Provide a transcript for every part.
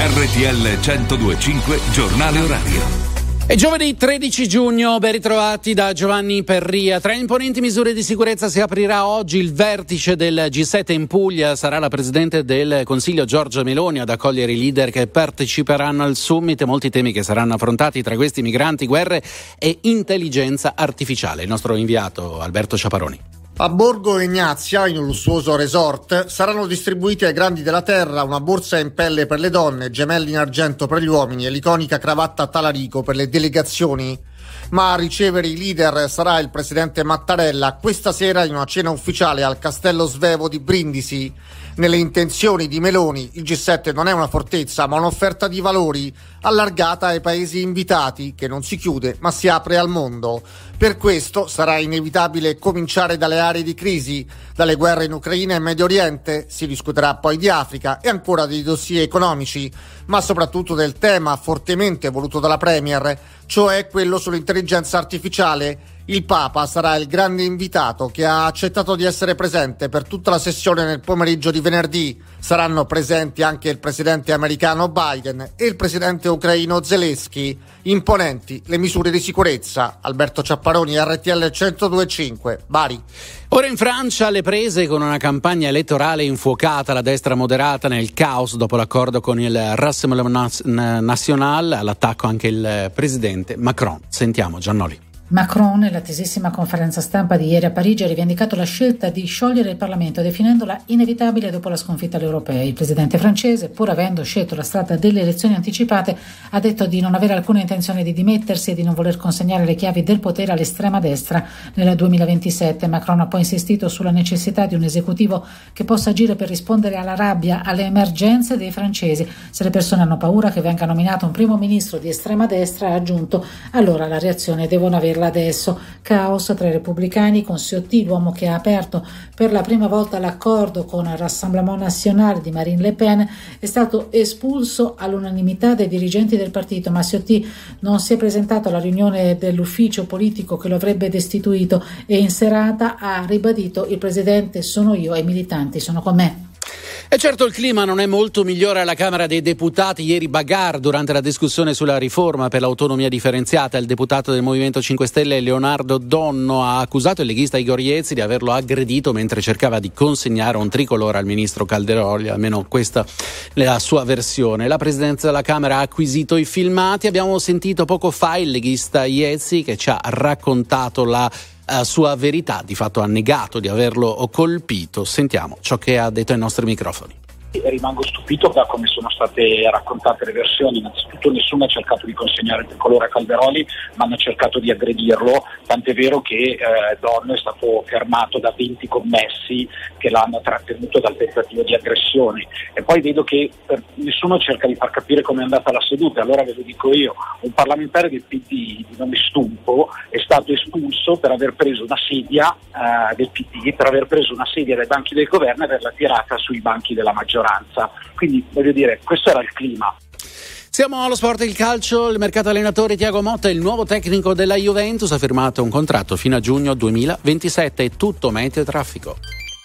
RTL 102.5 Giornale Orario. È giovedì 13 giugno, ben ritrovati da Giovanni Perria. Tra imponenti misure di sicurezza si aprirà oggi il vertice del G7 in Puglia. Sarà la Presidente del Consiglio Giorgia Meloni ad accogliere i leader che parteciperanno al summit. Molti temi che saranno affrontati, tra questi migranti, guerre e intelligenza artificiale. Il nostro inviato Alberto Ciaparoni. A Borgo Egnazia, in un lussuoso resort, saranno distribuiti ai grandi della terra una borsa in pelle per le donne, gemelli in argento per gli uomini e l'iconica cravatta Talarico per le delegazioni. Ma a ricevere i leader sarà il presidente Mattarella questa sera in una cena ufficiale al Castello Svevo di Brindisi. Nelle intenzioni di Meloni, il G7 non è una fortezza, ma un'offerta di valori allargata ai paesi invitati, che non si chiude ma si apre al mondo. Per questo sarà inevitabile cominciare dalle aree di crisi, dalle guerre in Ucraina e Medio Oriente, si discuterà poi di Africa e ancora dei dossier economici, ma soprattutto del tema fortemente voluto dalla Premier, cioè quello sull'intelligenza artificiale. Il Papa sarà il grande invitato che ha accettato di essere presente per tutta la sessione nel pomeriggio di venerdì. Saranno presenti anche il presidente americano Biden e il presidente ucraino Zelensky. Imponenti le misure di sicurezza. Alberto Ciapparoni, RTL 102.5, Bari. Ora in Francia le prese con una campagna elettorale infuocata, la destra moderata nel caos dopo l'accordo con il Rassemblement National, all'attacco anche il presidente Macron. Sentiamo Giannoli. Macron, nell'attesissima conferenza stampa di ieri a Parigi, ha rivendicato la scelta di sciogliere il Parlamento, definendola inevitabile dopo la sconfitta alle europee. Il presidente francese, pur avendo scelto la strada delle elezioni anticipate, ha detto di non avere alcuna intenzione di dimettersi e di non voler consegnare le chiavi del potere all'estrema destra nel 2027. Macron ha poi insistito sulla necessità di un esecutivo che possa agire per rispondere alla rabbia, alle emergenze dei francesi. Se le persone hanno paura che venga nominato un primo ministro di estrema destra, ha aggiunto, allora la reazione devono averla adesso. Caos tra i repubblicani con Ciotti, l'uomo che ha aperto per la prima volta l'accordo con il Rassemblement National di Marine Le Pen, è stato espulso all'unanimità dai dirigenti del partito, ma Ciotti non si è presentato alla riunione dell'ufficio politico che lo avrebbe destituito e in serata ha ribadito: il presidente sono io e i militanti sono con me. E certo il clima non è molto migliore alla Camera dei Deputati. Ieri bagarre durante la discussione sulla riforma per l'autonomia differenziata. Il deputato del Movimento 5 Stelle Leonardo Donno ha accusato il leghista Igor Iezzi di averlo aggredito mentre cercava di consegnare un tricolore al ministro Calderoli, almeno questa è la sua versione. La presidenza della Camera ha acquisito i filmati. Abbiamo sentito poco fa il leghista Iezzi che ci ha raccontato la sua verità, di fatto ha negato di averlo colpito. Sentiamo ciò che ha detto ai nostri microfoni. Rimango stupito da come sono state raccontate le versioni. Innanzitutto nessuno ha cercato di consegnare il tricolore a Calderoli, ma hanno cercato di aggredirlo, tant'è vero che Donno è stato fermato da 20 commessi che l'hanno trattenuto dal tentativo di aggressione. E poi vedo che nessuno cerca di far capire come è andata la seduta. Allora ve lo dico io, un parlamentare del PD di nome Stumpo è stato espulso per aver preso una sedia del PD, per aver preso una sedia dai banchi del governo e averla tirata sui banchi della maggioranza. Quindi voglio dire, questo era il clima. Siamo allo sport e il calcio. Il mercato allenatori Thiago Motta, il nuovo tecnico della Juventus, ha firmato un contratto fino a giugno 2027. È tutto meteo e traffico.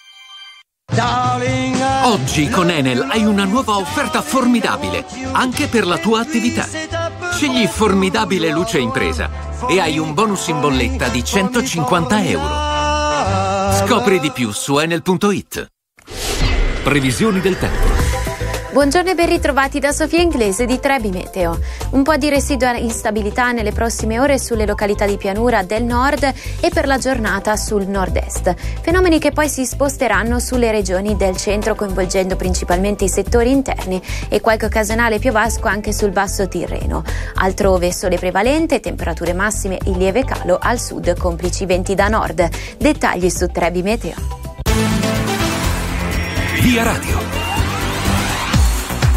Oggi con Enel hai una nuova offerta formidabile anche per la tua attività. Scegli formidabile luce impresa e hai un bonus in bolletta di 150 euro. Scopri di più su enel.it. Previsioni del tempo. Buongiorno e ben ritrovati da Sofia Inglese di Trebi Meteo. Un po' di residua instabilità nelle prossime ore sulle località di pianura del nord e per la giornata sul nord-est. Fenomeni che poi si sposteranno sulle regioni del centro, coinvolgendo principalmente i settori interni e qualche occasionale piovasco anche sul basso Tirreno. Altrove sole prevalente, temperature massime in lieve calo al sud, complici venti da nord. Dettagli su Trebi Meteo. Via Radio.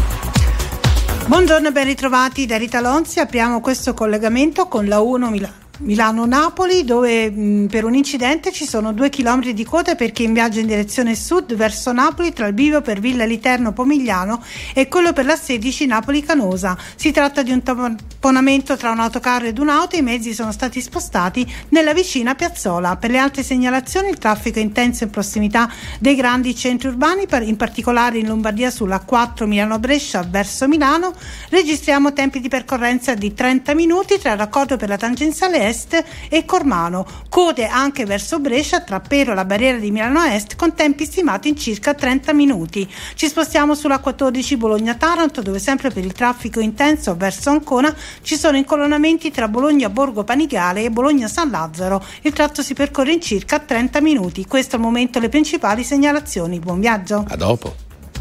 Buongiorno e ben ritrovati da Rita Lonzi. Apriamo questo collegamento con la 1 Milano. Milano-Napoli, dove per un incidente ci sono 2 chilometri di coda per chi in viaggio in direzione sud verso Napoli tra il bivio per Villa Literno Pomigliano e quello per la 16 Napoli-Canosa. Si tratta di un tamponamento tra un autocarro ed un'auto. I mezzi sono stati spostati nella vicina piazzola. Per le altre segnalazioni, il traffico è intenso in prossimità dei grandi centri urbani, in particolare in Lombardia sulla 4 Milano-Brescia verso Milano. Registriamo tempi di percorrenza di 30 minuti tra il raccordo per la tangenziale Est e Cormano, code anche verso Brescia tra Pero e la barriera di Milano Est con tempi stimati in circa 30 minuti. Ci spostiamo sulla 14 Bologna-Taranto, dove sempre per il traffico intenso verso Ancona ci sono incolonnamenti tra Bologna Borgo Panigale e Bologna San Lazzaro. Il tratto si percorre in circa 30 minuti. Questo al momento le principali segnalazioni. Buon viaggio. A dopo.